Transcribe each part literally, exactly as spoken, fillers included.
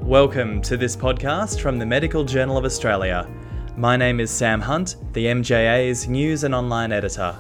Welcome to this podcast from the Medical Journal of Australia. My name is Sam Hunt, the M J A's News and Online Editor.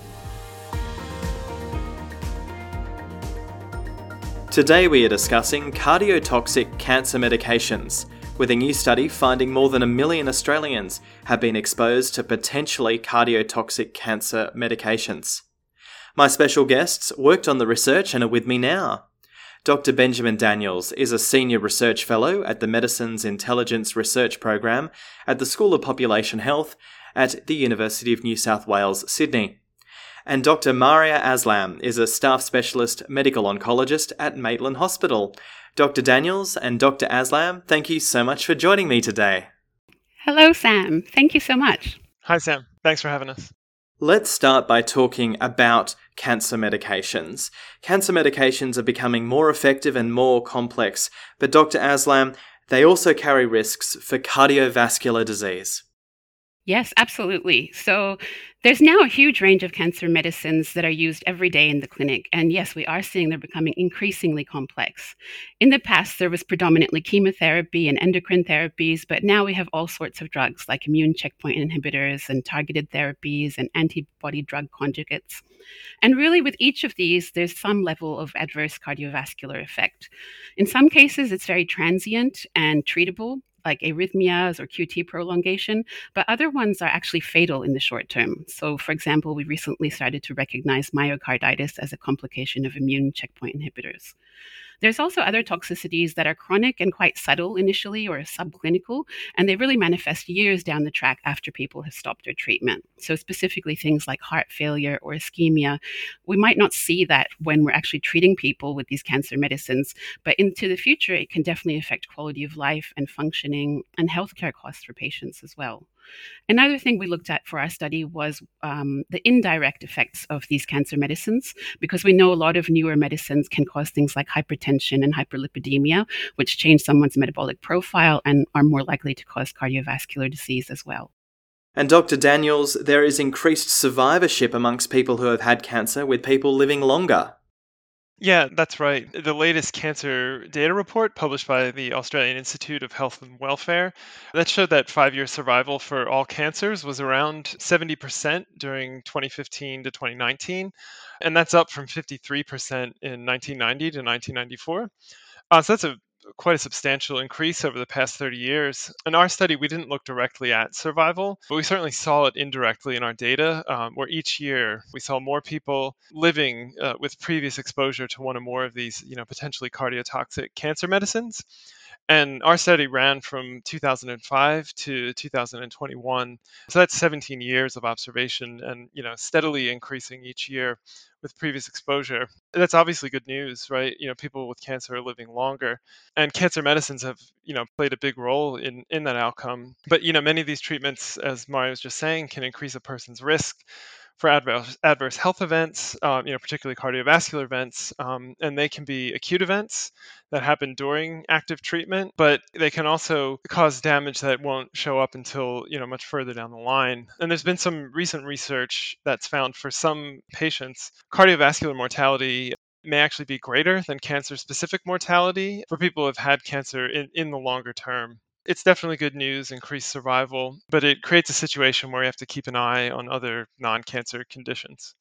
Today we are discussing cardiotoxic cancer medications, with a new study finding more than a million Australians have been exposed to potentially cardiotoxic cancer medications. My special guests worked on the research and are with me now. Doctor Benjamin Daniels is a Senior Research Fellow at the Medicines Intelligence Research Program at the School of Population Health at the University of New South Wales, Sydney. And Doctor Maria Aslam is a Staff Specialist Medical Oncologist at Maitland Hospital. Doctor Daniels and Doctor Aslam, thank you so much for joining me today. Hello, Sam. Thank you so much. Hi, Sam. Thanks for having us. Let's start by talking about cancer medications. Cancer medications are becoming more effective and more complex, but Doctor Aslam, they also carry risks for cardiovascular disease. Yes, absolutely. So there's now a huge range of cancer medicines that are used every day in the clinic. And yes, we are seeing they're becoming increasingly complex. In the past, there was predominantly chemotherapy and endocrine therapies, but now we have all sorts of drugs like immune checkpoint inhibitors and targeted therapies and antibody drug conjugates. And really, with each of these, there's some level of adverse cardiovascular effect. In some cases, it's very transient and treatable, like arrhythmias or Q T prolongation, but other ones are actually fatal in the short term. So, for example, we recently started to recognize myocarditis as a complication of immune checkpoint inhibitors. There's also other toxicities that are chronic and quite subtle initially or subclinical, and they really manifest years down the track after people have stopped their treatment. So specifically things like heart failure or ischemia, we might not see that when we're actually treating people with these cancer medicines, but into the future, it can definitely affect quality of life and functioning and healthcare costs for patients as well. Another thing we looked at for our study was um, the indirect effects of these cancer medicines, because we know a lot of newer medicines can cause things like hypertension and hyperlipidemia, which change someone's metabolic profile and are more likely to cause cardiovascular disease as well. And Doctor Daniels, there is increased survivorship amongst people who have had cancer, with people living longer. Yeah, that's right. The latest cancer data report published by the Australian Institute of Health and Welfare, that showed that five-year survival for all cancers was around seventy percent during twenty fifteen to twenty nineteen, and that's up from fifty-three percent in nineteen ninety to nineteen ninety-four. Uh, so that's a quite a substantial increase over the past thirty years. In our study, we didn't look directly at survival, but we certainly saw it indirectly in our data, um, where each year we saw more people living uh, with previous exposure to one or more of these, you know, potentially cardiotoxic cancer medicines. And our study ran from two thousand five to two thousand twenty-one. So that's seventeen years of observation and, you know, steadily increasing each year with previous exposure. That's obviously good news, right? You know, people with cancer are living longer, and cancer medicines have, you know, played a big role in, in that outcome. But, you know, many of these treatments, as Mario was just saying, can increase a person's risk for adverse, adverse health events, um, you know, particularly cardiovascular events, um, and they can be acute events that happen during active treatment, but they can also cause damage that won't show up until, you know, much further down the line. And there's been some recent research that's found for some patients, cardiovascular mortality may actually be greater than cancer-specific mortality for people who have had cancer in, in the longer term. It's definitely good news, increased survival, but it creates a situation where you have to keep an eye on other non-cancer conditions.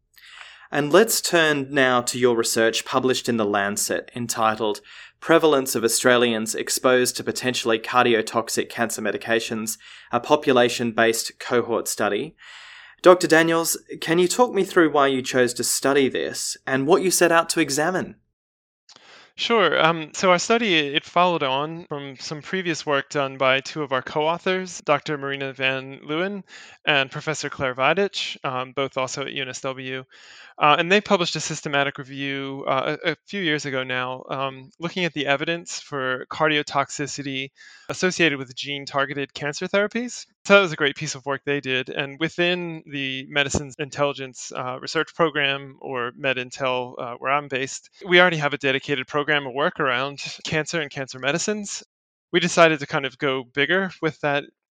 And let's turn now to your research published in The Lancet entitled Prevalence of Australians Exposed to Potentially Cardiotoxic Cancer Medications, a Population-Based Cohort Study. Doctor Daniels, can you talk me through why you chose to study this and what you set out to examine? Sure. Um, so our study, it followed on from some previous work done by two of our co-authors, Doctor Marina van Leeuwen and Professor Claire Vidich, um, both also at U N S W. Uh, and they published a systematic review uh, a, a few years ago now, um, looking at the evidence for cardiotoxicity associated with gene-targeted cancer therapies. So that was a great piece of work they did. And within the Medicines Intelligence uh, Research Program, or MedIntel, uh, where I'm based, we already have a dedicated program of work around cancer and cancer medicines. We decided to kind of go bigger with that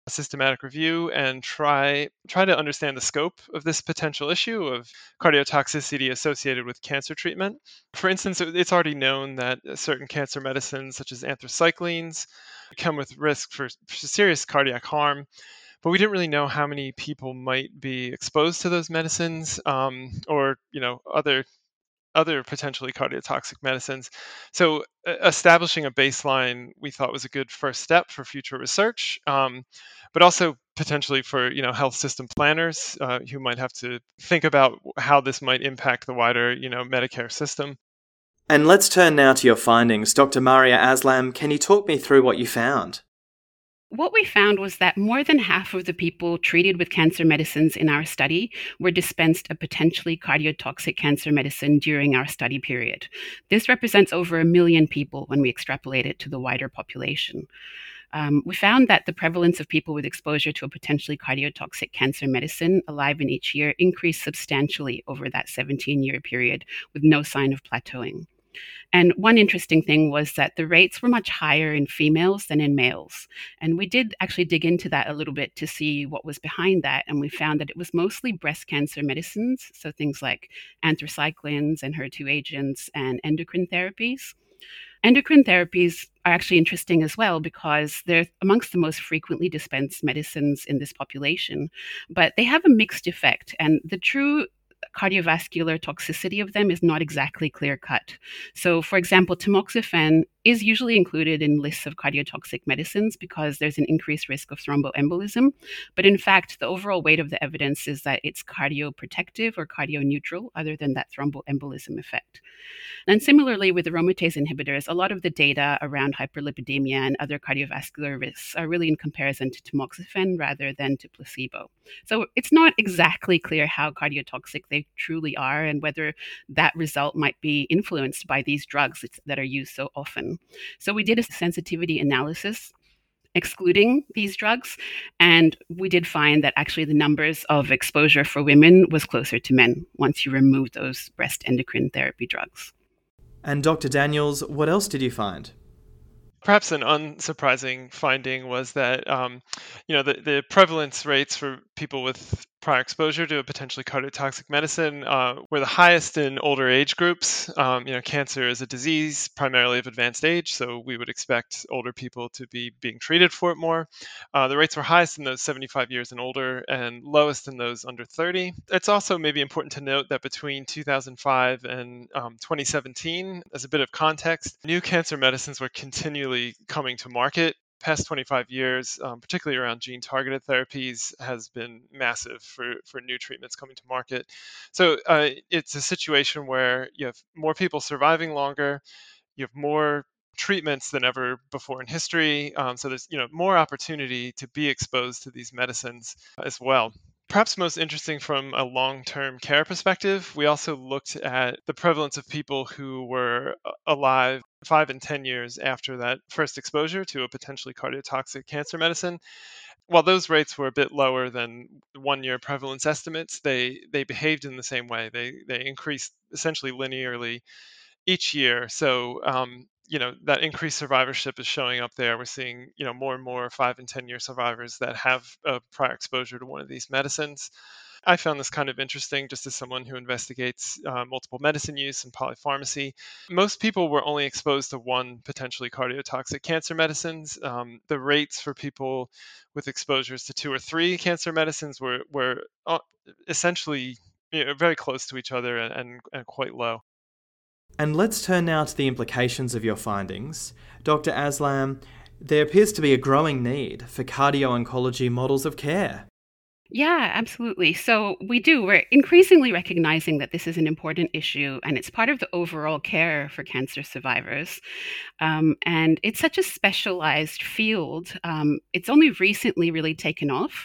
systematic review and try try to understand the scope of this potential issue of cardiotoxicity associated with cancer treatment. For instance, it's already known that certain cancer medicines, such as anthracyclines, come with risk for serious cardiac harm, but we didn't really know how many people might be exposed to those medicines, um, or you know other other potentially cardiotoxic medicines. So uh, establishing a baseline we thought was a good first step for future research, um, but also potentially for you know health system planners uh, who might have to think about how this might impact the wider you know Medicare system. And let's turn now to your findings. Doctor Maria Aslam, can you talk me through what you found? What we found was that more than half of the people treated with cancer medicines in our study were dispensed a potentially cardiotoxic cancer medicine during our study period. This represents over a million people when we extrapolate it to the wider population. Um, we found that the prevalence of people with exposure to a potentially cardiotoxic cancer medicine alive in each year increased substantially over that seventeen-year period with no sign of plateauing. And one interesting thing was that the rates were much higher in females than in males. And we did actually dig into that a little bit to see what was behind that. And we found that it was mostly breast cancer medicines, so things like anthracyclines and H E R two agents and endocrine therapies. Endocrine therapies are actually interesting as well because they're amongst the most frequently dispensed medicines in this population, but they have a mixed effect. And the true cardiovascular toxicity of them is not exactly clear-cut. So, for example, tamoxifen is usually included in lists of cardiotoxic medicines because there's an increased risk of thromboembolism. But in fact, the overall weight of the evidence is that it's cardioprotective or cardioneutral, other than that thromboembolism effect. And similarly, with aromatase inhibitors, a lot of the data around hyperlipidemia and other cardiovascular risks are really in comparison to tamoxifen rather than to placebo. So it's not exactly clear how cardiotoxic they truly are and whether that result might be influenced by these drugs that are used so often. So we did a sensitivity analysis excluding these drugs, and we did find that actually the numbers of exposure for women was closer to men once you remove those breast endocrine therapy drugs. And Doctor Daniels, what else did you find? Perhaps an unsurprising finding was that um, you know the, the prevalence rates for people with prior exposure to a potentially cardiotoxic medicine uh, were the highest in older age groups. Um, you know, cancer is a disease primarily of advanced age, so we would expect older people to be being treated for it more. Uh, the rates were highest in those seventy-five years and older and lowest in those under thirty. It's also maybe important to note that between two thousand five and um, twenty seventeen, as a bit of context, new cancer medicines were continually coming to market. Past twenty-five years, um, particularly around gene-targeted therapies, has been massive for, for new treatments coming to market. So uh, it's a situation where you have more people surviving longer, you have more treatments than ever before in history. Um, so there's you know more opportunity to be exposed to these medicines as well. Perhaps most interesting from a long-term care perspective, we also looked at the prevalence of people who were alive five and ten years after that first exposure to a potentially cardiotoxic cancer medicine. While those rates were a bit lower than one-year prevalence estimates, they they behaved in the same way. They they increased essentially linearly each year. So um, you know that increased survivorship is showing up there. We're seeing you know more and more five and ten year survivors that have a prior exposure to one of these medicines. I found this kind of interesting just as someone who investigates uh, multiple medicine use and polypharmacy. Most people were only exposed to one potentially cardiotoxic cancer medicines. Um, the rates for people with exposures to two or three cancer medicines were, were uh, essentially you know, very close to each other and, and, and quite low. And let's turn now to the implications of your findings. Doctor Aslam, there appears to be a growing need for cardio-oncology models of care. Yeah, absolutely. So we do. We're increasingly recognizing that this is an important issue and it's part of the overall care for cancer survivors. Um, and it's such a specialized field. Um, it's only recently really taken off.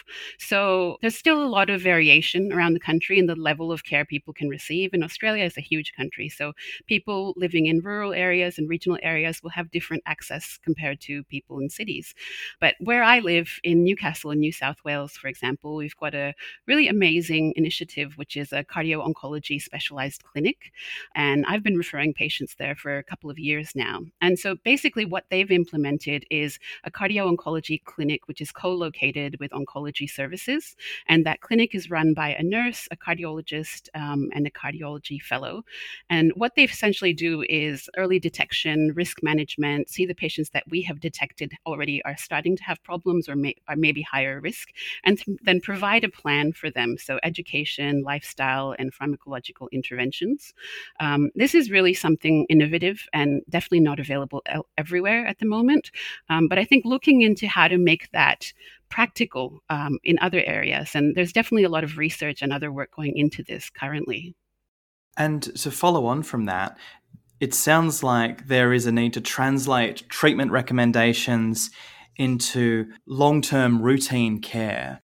So there's still a lot of variation around the country in the level of care people can receive. And Australia is a huge country. So people living in rural areas and regional areas will have different access compared to people in cities. But where I live in Newcastle in New South Wales, for example, we've we've got a really amazing initiative, which is a cardio-oncology specialized clinic. And I've been referring patients there for a couple of years now. And so basically what they've implemented is a cardio-oncology clinic, which is co-located with oncology services. And that clinic is run by a nurse, a cardiologist, um, and a cardiology fellow. And what they essentially do is early detection, risk management, see the patients that we have detected already are starting to have problems or may, are maybe higher risk, and th- then provide a plan for them. So education, lifestyle, and pharmacological interventions. Um, this is really something innovative and definitely not available el- everywhere at the moment. Um, but I think looking into how to make that practical um, in other areas, and there's definitely a lot of research and other work going into this currently. And to follow on from that, it sounds like there is a need to translate treatment recommendations into long-term routine care.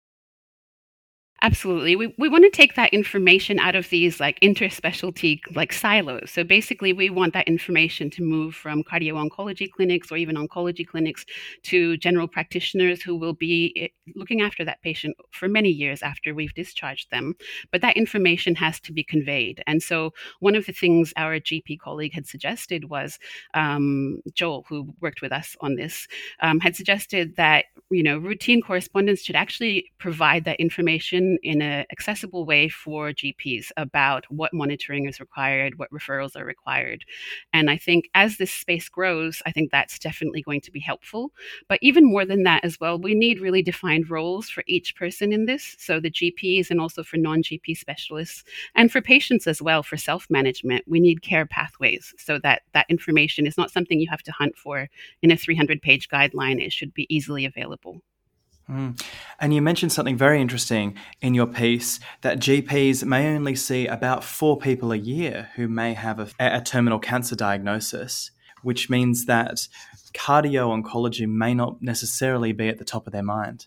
Absolutely. We we want to take that information out of these like interspecialty like silos. So basically we want that information to move from cardio-oncology clinics or even oncology clinics to general practitioners who will be looking after that patient for many years after we've discharged them. But that information has to be conveyed. And so one of the things our G P colleague had suggested was um, Joel, who worked with us on this, um, had suggested that, you know, routine correspondence should actually provide that information in an accessible way for G Ps about what monitoring is required, what referrals are required. And I think as this space grows, I think that's definitely going to be helpful. But even more than that as well, we need really defined roles for each person in this. So the G Ps and also for non-G P specialists and for patients as well for self-management, we need care pathways so that that information is not something you have to hunt for in a three hundred page guideline. It should be easily available. Mm. And you mentioned something very interesting in your piece, that G Ps may only see about four people a year who may have a, a terminal cancer diagnosis, which means that cardio-oncology may not necessarily be at the top of their mind.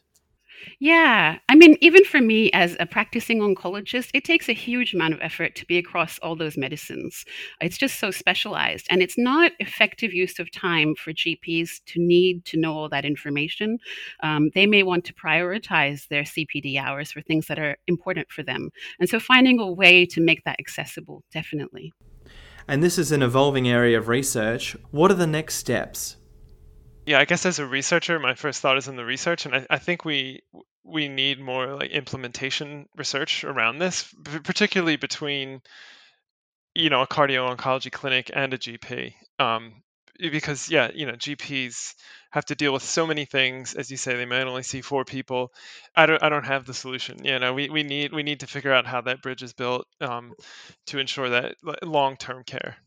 Yeah. I mean, even for me as a practicing oncologist, it takes a huge amount of effort to be across all those medicines. It's just so specialized. And it's not effective use of time for G Ps to need to know all that information. Um, they may want to prioritize their C P D hours for things that are important for them. And so finding a way to make that accessible, definitely. And this is an evolving area of research. What are the next steps? Yeah, I guess as a researcher, my first thought is in the research, and I, I think we we need more like implementation research around this, p- particularly between you know a cardio oncology clinic and a G P. Um, because yeah, you know G Ps have to deal with so many things. As you say, they might only see four people. I don't I don't have the solution. You know, we, we need we need to figure out how that bridge is built um, to ensure that long term care.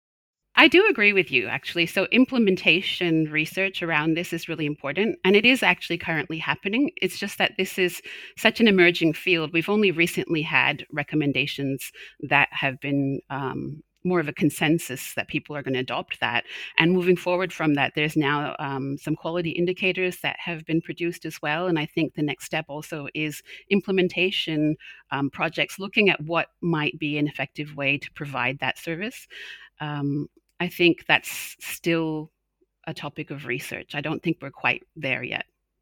I do agree with you, actually. So, implementation research around this is really important, and it is actually currently happening. It's just that this is such an emerging field. We've only recently had recommendations that have been um, more of a consensus that people are going to adopt that. And moving forward from that, there's now um, some quality indicators that have been produced as well. And I think the next step also is implementation um, projects looking at what might be an effective way to provide that service. Um, I think that's still a topic of research. I don't think we're quite there yet.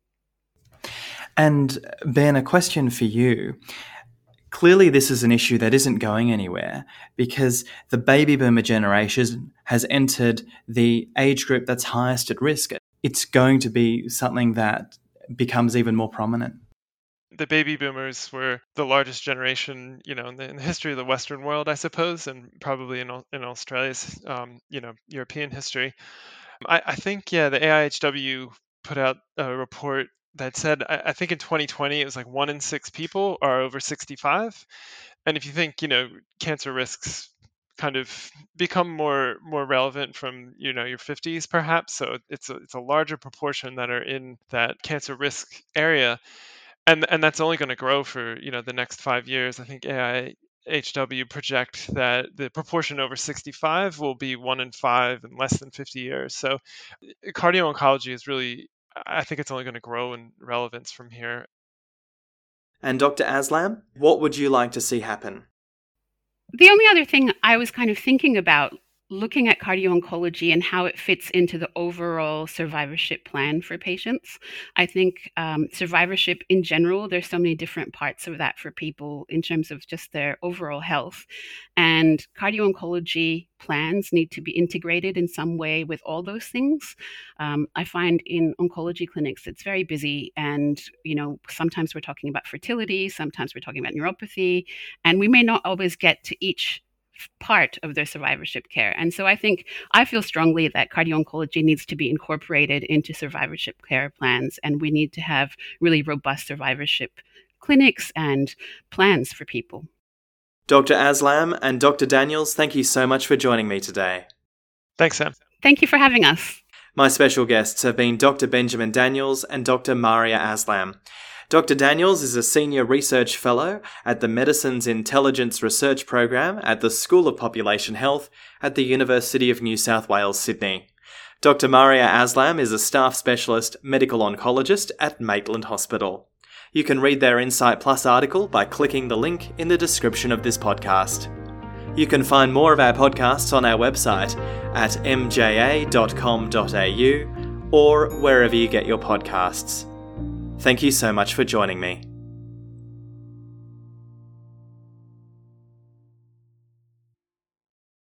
And Ben, a question for you. Clearly, this is an issue that isn't going anywhere because the baby boomer generation has entered the age group that's highest at risk. It's going to be something that becomes even more prominent. The baby boomers were the largest generation, you know, in the, in the history of the Western world, I suppose, and probably in in Australia's, um, you know, European history. I, I think, yeah, the A I H W put out a report that said, I, I think in twenty twenty it was like one in six people are over sixty-five, and if you think, you know, cancer risks kind of become more more relevant from you know your fifties perhaps, so it's a, it's a larger proportion that are in that cancer risk area. And and that's only going to grow for you know the next five years. I think A I H W project that the proportion over sixty-five will be one in five in less than fifty years. So cardio oncology is really, I think it's only going to grow in relevance from here. And Doctor Aslam, what would you like to see happen? The only other thing I was kind of thinking about looking at cardio-oncology and how it fits into the overall survivorship plan for patients. I think um, survivorship in general, there's so many different parts of that for people in terms of just their overall health. And cardio-oncology plans need to be integrated in some way with all those things. Um, I find in oncology clinics, it's very busy. And, you know, sometimes we're talking about fertility, sometimes we're talking about neuropathy, and we may not always get to each part of their survivorship care. And so I think I feel strongly that cardio-oncology needs to be incorporated into survivorship care plans, and we need to have really robust survivorship clinics and plans for people. Doctor Aslam and Doctor Daniels, thank you so much for joining me today. Thanks, Sam. Thank you for having us. My special guests have been Doctor Benjamin Daniels and Doctor Maria Aslam. Doctor Daniels is a Senior Research Fellow at the Medicines Intelligence Research Program at the School of Population Health at the University of New South Wales, Sydney. Doctor Maria Aslam is a Staff Specialist Medical Oncologist at Maitland Hospital. You can read their Insight Plus article by clicking the link in the description of this podcast. You can find more of our podcasts on our website at m j a dot com dot a u or wherever you get your podcasts. Thank you so much for joining me.